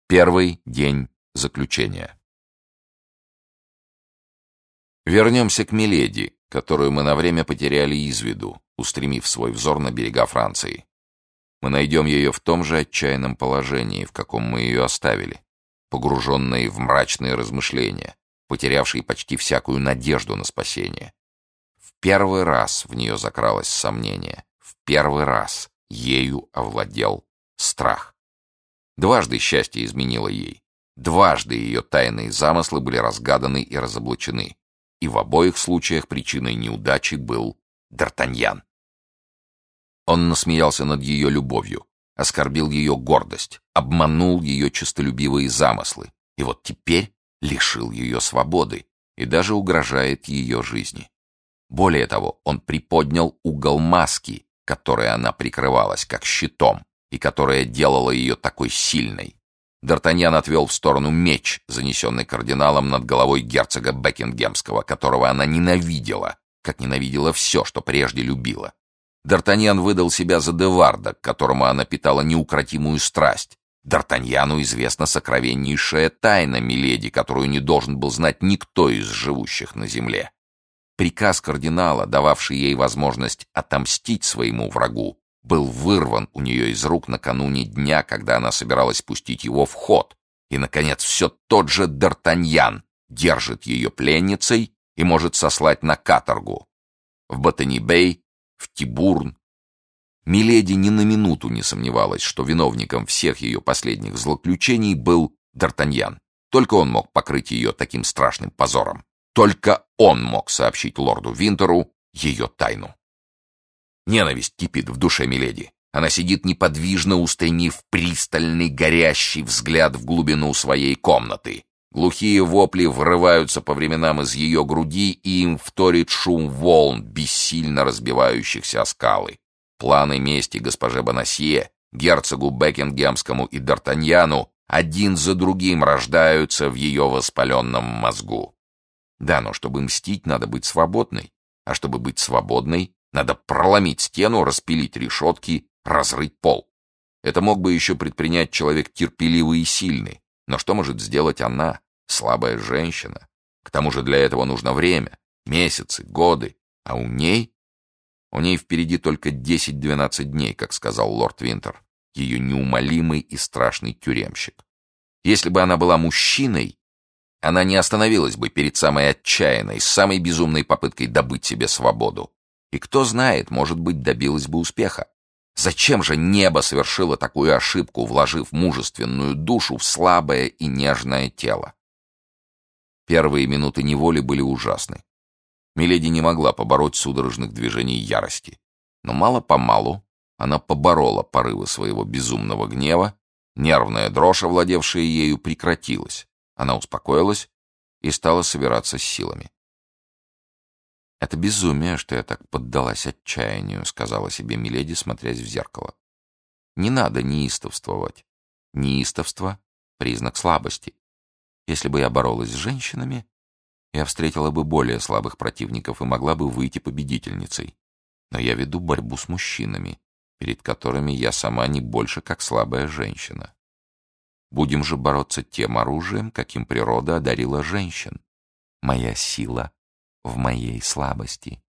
Первый день заключения. Вернемся к Миледи, которую мы на время потеряли из виду, устремив свой взор на берега Франции. Мы найдем ее в том же отчаянном положении, в каком мы ее оставили, погруженной в мрачные размышления, потерявшей почти всякую надежду на спасение. В первый раз в нее закралось сомнение, в первый раз ею овладел страх. Дважды счастье изменило ей. Дважды ее тайные замыслы были разгаданы и разоблачены. И в обоих случаях причиной неудачи был Д'Артаньян. Он насмеялся над ее любовью, оскорбил ее гордость, обманул ее честолюбивые замыслы. И вот теперь лишил ее свободы и даже угрожает ее жизни. Более того, он приподнял угол маски, которой она прикрывалась как щитом, и которая делала ее такой сильной. Д'Артаньян отвел в сторону меч, занесенный кардиналом над головой герцога Бекингемского, которого она ненавидела, как ненавидела все, что прежде любила. Д'Артаньян выдал себя за Деварда, к которому она питала неукротимую страсть. Д'Артаньяну известна сокровеннейшая тайна Миледи, которую не должен был знать никто из живущих на земле. Приказ кардинала, дававший ей возможность отомстить своему врагу, был вырван у нее из рук накануне дня, когда она собиралась пустить его в ход. И, наконец, все тот же Д'Артаньян держит ее пленницей и может сослать на каторгу. В Ботани-Бэй, в Тибурн. Миледи ни на минуту не сомневалась, что виновником всех ее последних злоключений был Д'Артаньян. Только он мог покрыть ее таким страшным позором. Только он мог сообщить лорду Винтеру ее тайну. Ненависть кипит в душе Миледи. Она сидит неподвижно, устремив пристальный горящий взгляд в глубину своей комнаты. Глухие вопли врываются по временам из ее груди, и им вторит шум волн, бессильно разбивающихся о скалы. Планы мести госпоже Бонасье, герцогу Бекингемскому и Д'Артаньяну один за другим рождаются в ее воспаленном мозгу. Да, но чтобы мстить, надо быть свободной, а чтобы быть свободной, надо проломить стену, распилить решетки, разрыть пол. Это мог бы еще предпринять человек терпеливый и сильный. Но что может сделать она, слабая женщина? К тому же для этого нужно время, месяцы, годы. А у ней впереди только 10-12 дней, как сказал лорд Винтер, ее неумолимый и страшный тюремщик. Если бы она была мужчиной, она не остановилась бы перед самой отчаянной, самой безумной попыткой добыть себе свободу. И кто знает, может быть, добилась бы успеха. Зачем же небо совершило такую ошибку, вложив мужественную душу в слабое и нежное тело? Первые минуты неволи были ужасны. Миледи не могла побороть судорожных движений ярости. Но мало-помалу она поборола порывы своего безумного гнева, нервная дрожь, овладевшая ею, прекратилась. Она успокоилась и стала собираться с силами. «Это безумие, что я так поддалась отчаянию», — сказала себе Миледи, смотрясь в зеркало. «Не надо неистовствовать. Неистовство — признак слабости. Если бы я боролась с женщинами, я встретила бы более слабых противников и могла бы выйти победительницей. Но я веду борьбу с мужчинами, перед которыми я сама не больше, как слабая женщина. Будем же бороться тем оружием, каким природа одарила женщин. Моя сила в моей слабости».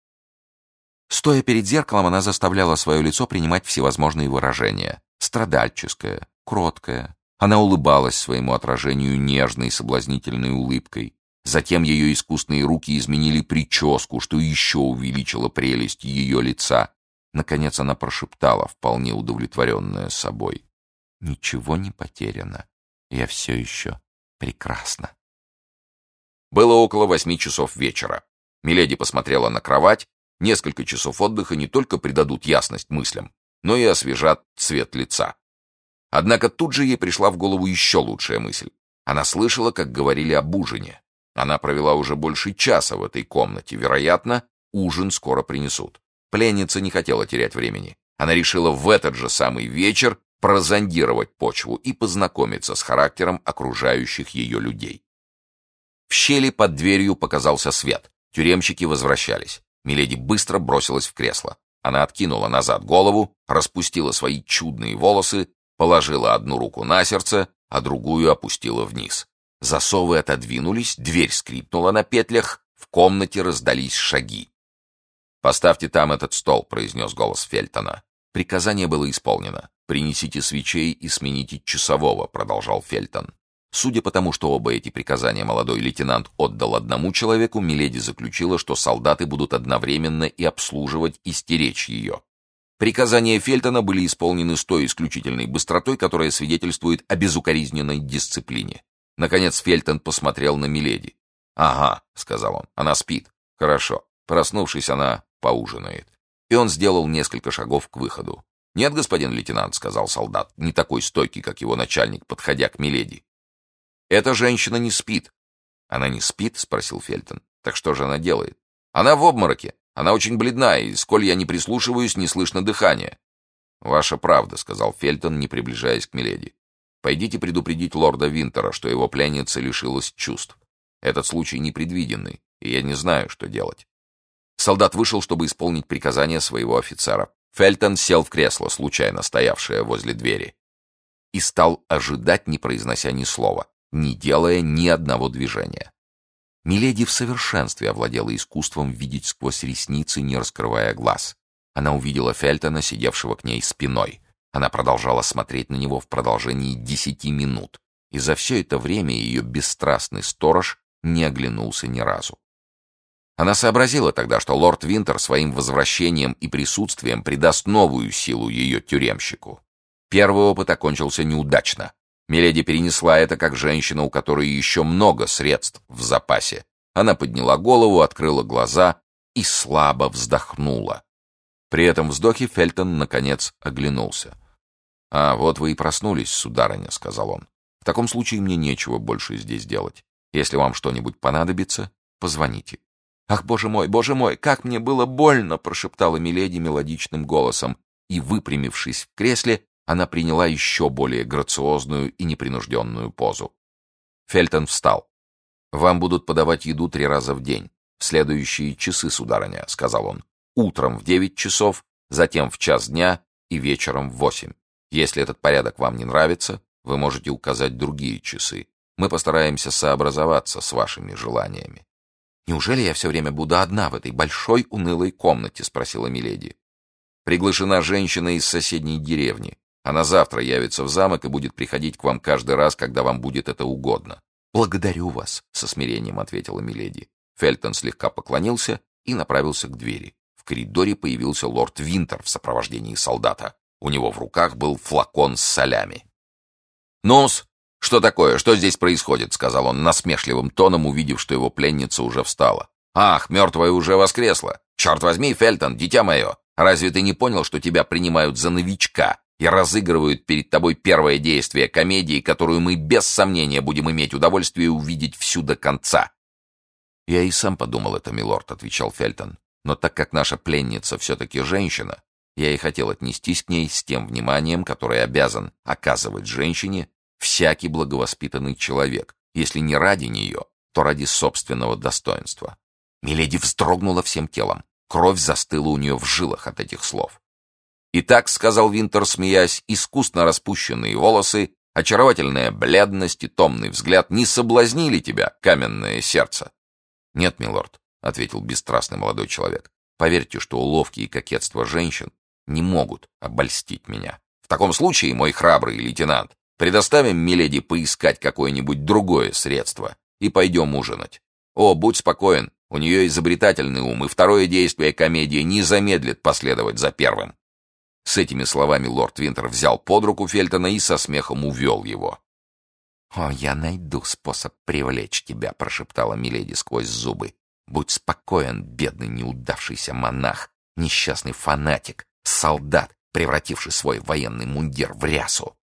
Стоя перед зеркалом, она заставляла свое лицо принимать всевозможные выражения. Страдальческое, кроткое. Она улыбалась своему отражению нежной, соблазнительной улыбкой. Затем ее искусные руки изменили прическу, что еще увеличило прелесть ее лица. Наконец она прошептала, вполне удовлетворенная собой: «Ничего не потеряно. Я все еще прекрасна». Было около 8 часов вечера. Миледи посмотрела на кровать. Несколько часов отдыха не только придадут ясность мыслям, но и освежат цвет лица. Однако тут же ей пришла в голову еще лучшая мысль. Она слышала, как говорили об ужине. Она провела уже больше часа в этой комнате. Вероятно, ужин скоро принесут. Пленница не хотела терять времени. Она решила в этот же самый вечер прозондировать почву и познакомиться с характером окружающих ее людей. В щели под дверью показался свет. Тюремщики возвращались. Миледи быстро бросилась в кресло. Она откинула назад голову, распустила свои чудные волосы, положила одну руку на сердце а другую опустила вниз. Засовы отодвинулись, дверь скрипнула на петлях, в комнате раздались шаги. «Поставьте там этот стол», — произнес голос Фельтона. Приказание было исполнено. «Принесите свечей и смените часового», — продолжал Фельтон. Судя по тому, что оба эти приказания молодой лейтенант отдал одному человеку, миледи заключила, что солдаты будут одновременно и обслуживать, и стеречь ее. Приказания Фельтона были исполнены с той исключительной быстротой, которая свидетельствует о безукоризненной дисциплине. Наконец Фельтон посмотрел на миледи. «Ага», — сказал он, — «она спит. Хорошо. Проснувшись, она поужинает». И он сделал несколько шагов к выходу. «Нет, господин лейтенант», — сказал солдат, не такой стойкий, как его начальник, подходя к миледи. «Эта женщина не спит». «Она не спит?» — спросил Фельтон. «Так что же она делает?» «Она в обмороке. Она очень бледна, и, сколь я не прислушиваюсь, не слышно дыхания». «Ваша правда», — сказал Фельтон, не приближаясь к миледи. «Пойдите предупредить лорда Винтера, что его пленница лишилась чувств. Этот случай непредвиденный, и я не знаю, что делать». Солдат вышел, чтобы исполнить приказание своего офицера. Фельтон сел в кресло, случайно стоявшее возле двери, и стал ожидать, не произнося ни слова, не делая ни одного движения. Миледи в совершенстве овладела искусством видеть сквозь ресницы, не раскрывая глаз. Она увидела Фельтона, сидевшего к ней спиной. Она продолжала смотреть на него в продолжении 10 минут, и за все это время ее бесстрастный сторож не оглянулся ни разу. Она сообразила тогда, что лорд Винтер своим возвращением и присутствием придаст новую силу ее тюремщику. Первый опыт окончился неудачно. Миледи перенесла это как женщина, у которой еще много средств в запасе. Она подняла голову, открыла глаза и слабо вздохнула. При этом вздохе Фельтон, наконец, оглянулся. «А, вот вы и проснулись, сударыня», — сказал он. «В таком случае мне нечего больше здесь делать. Если вам что-нибудь понадобится, позвоните». «Ах, боже мой, как мне было больно!» — прошептала миледи мелодичным голосом, и, выпрямившись в кресле, она приняла еще более грациозную и непринужденную позу. Фельтон встал. «Вам будут подавать еду 3 раза в день. В следующие часы, сударыня», — сказал он. «Утром в 9 часов, затем в 1 дня и вечером в 8. Если этот порядок вам не нравится, вы можете указать другие часы. Мы постараемся сообразоваться с вашими желаниями». «Неужели я все время буду одна в этой большой унылой комнате?» — спросила миледи. «Приглашена женщина из соседней деревни. Она завтра явится в замок и будет приходить к вам каждый раз, когда вам будет это угодно». «Благодарю вас», — со смирением ответила миледи. Фельтон слегка поклонился и направился к двери. В коридоре появился лорд Винтер в сопровождении солдата. У него в руках был флакон с солями. «Ну-с, что такое? Что здесь происходит?» — сказал он насмешливым тоном, увидев, что его пленница уже встала. «Ах, мертвая уже воскресла! Черт возьми, Фельтон, дитя мое! Разве ты не понял, что тебя принимают за новичка и разыгрывают перед тобой первое действие комедии, которую мы без сомнения будем иметь удовольствие увидеть всю до конца?» «Я и сам подумал это, милорд», — отвечал Фельтон. «Но так как наша пленница все-таки женщина, я и хотел отнестись к ней с тем вниманием, которое обязан оказывать женщине всякий благовоспитанный человек, если не ради нее, то ради собственного достоинства». Миледи вздрогнула всем телом. Кровь застыла у нее в жилах от этих слов. «Итак», — сказал Винтер, смеясь, — «искусно распущенные волосы, очаровательная бледность и томный взгляд не соблазнили тебя, каменное сердце?» «Нет, милорд», — ответил бесстрастный молодой человек. «Поверьте, что уловки и кокетство женщин не могут обольстить меня. В таком случае, мой храбрый лейтенант, предоставим миледи поискать какое-нибудь другое средство и пойдем ужинать. О, будь спокоен, у нее изобретательный ум, и второе действие комедии не замедлит последовать за первым». С этими словами лорд Винтер взял под руку Фельтона и со смехом увел его. «О, я найду способ привлечь тебя», — прошептала миледи сквозь зубы. «Будь спокоен, бедный неудавшийся монах, несчастный фанатик, солдат, превративший свой военный мундир в рясу».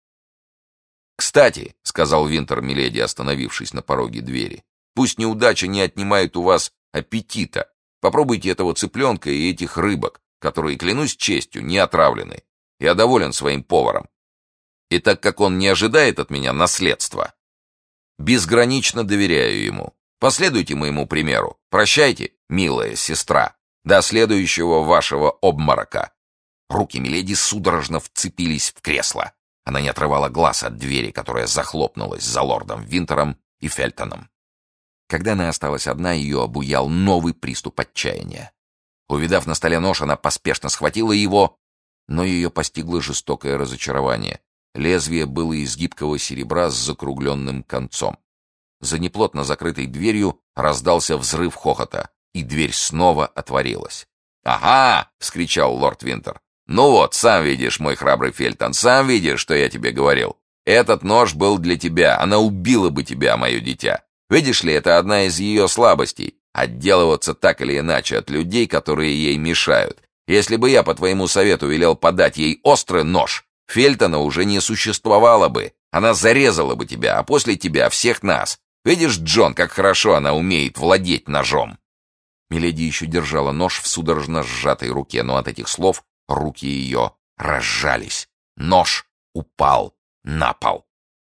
«Кстати», — сказал Винтер миледи, остановившись на пороге двери, «пусть неудача не отнимает у вас аппетита. Попробуйте этого цыпленка и этих рыбок, которые, клянусь честью, не отравлены. Я доволен своим поваром. И так как он не ожидает от меня наследства, безгранично доверяю ему. Последуйте моему примеру. Прощайте, милая сестра. До следующего вашего обморока». Руки миледи судорожно вцепились в кресло. Она не отрывала глаз от двери, которая захлопнулась за лордом Винтером и Фельтоном. Когда она осталась одна, ее обуял новый приступ отчаяния. Увидав на столе нож, она поспешно схватила его, но ее постигло жестокое разочарование. Лезвие было из гибкого серебра с закругленным концом. За неплотно закрытой дверью раздался взрыв хохота, и дверь снова отворилась. «Ага!» — вскричал лорд Винтер. «Ну вот, сам видишь, мой храбрый Фельтон, сам видишь, что я тебе говорил. Этот нож был для тебя, она убила бы тебя, мое дитя. Видишь ли, это одна из ее слабостей — отделываться так или иначе от людей, которые ей мешают. Если бы я, по твоему совету, велел подать ей острый нож, Фельтона уже не существовало бы. Она зарезала бы тебя, а после тебя всех нас. Видишь, Джон, как хорошо она умеет владеть ножом». Миледи еще держала нож в судорожно сжатой руке, но от этих слов руки ее разжались. Нож упал на пол.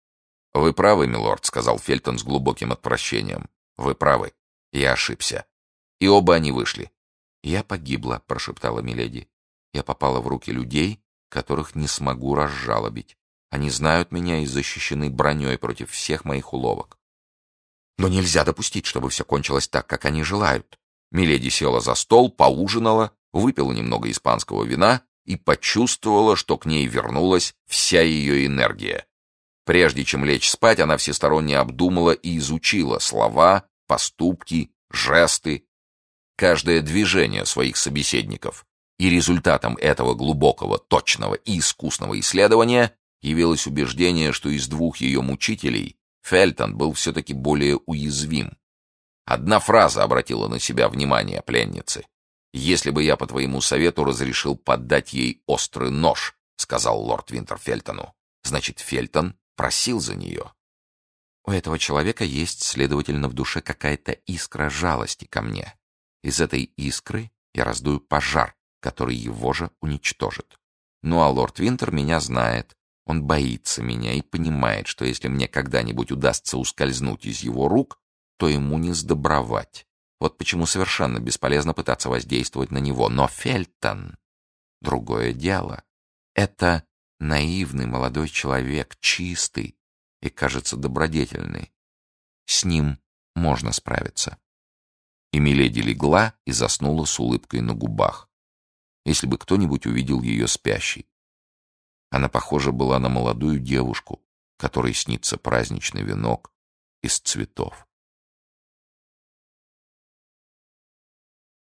«Вы правы, милорд», — сказал Фельтон с глубоким отвращением. «Вы правы. Я ошибся». И оба они вышли. «Я погибла», — прошептала миледи. «Я попала в руки людей, которых не смогу разжалобить. Они знают меня и защищены броней против всех моих уловок. Но нельзя допустить, чтобы все кончилось так, как они желают». Миледи села за стол, поужинала, выпила немного испанского вина и почувствовала, что к ней вернулась вся ее энергия. Прежде чем лечь спать, она всесторонне обдумала и изучила слова, поступки, жесты, каждое движение своих собеседников. И результатом этого глубокого, точного и искусного исследования явилось убеждение, что из двух ее мучителей Фельтон был все-таки более уязвим. Одна фраза обратила на себя внимание пленницы. «Если бы я по твоему совету разрешил подать ей острый нож», — сказал лорд Винтер Фельтону, значит, Фельтон просил за нее. У этого человека есть, следовательно, в душе какая-то искра жалости ко мне. Из этой искры я раздую пожар, который его же уничтожит. Ну а лорд Винтер меня знает. Он боится меня и понимает, что если мне когда-нибудь удастся ускользнуть из его рук, то ему не сдобровать. Вот почему совершенно бесполезно пытаться воздействовать на него. Но Фельтон — другое дело. Это наивный молодой человек, чистый и, кажется, добродетельный. С ним можно справиться. И миледи легла и заснула с улыбкой на губах. Если бы кто-нибудь увидел ее спящей. Она похожа была на молодую девушку, которой снится праздничный венок из цветов.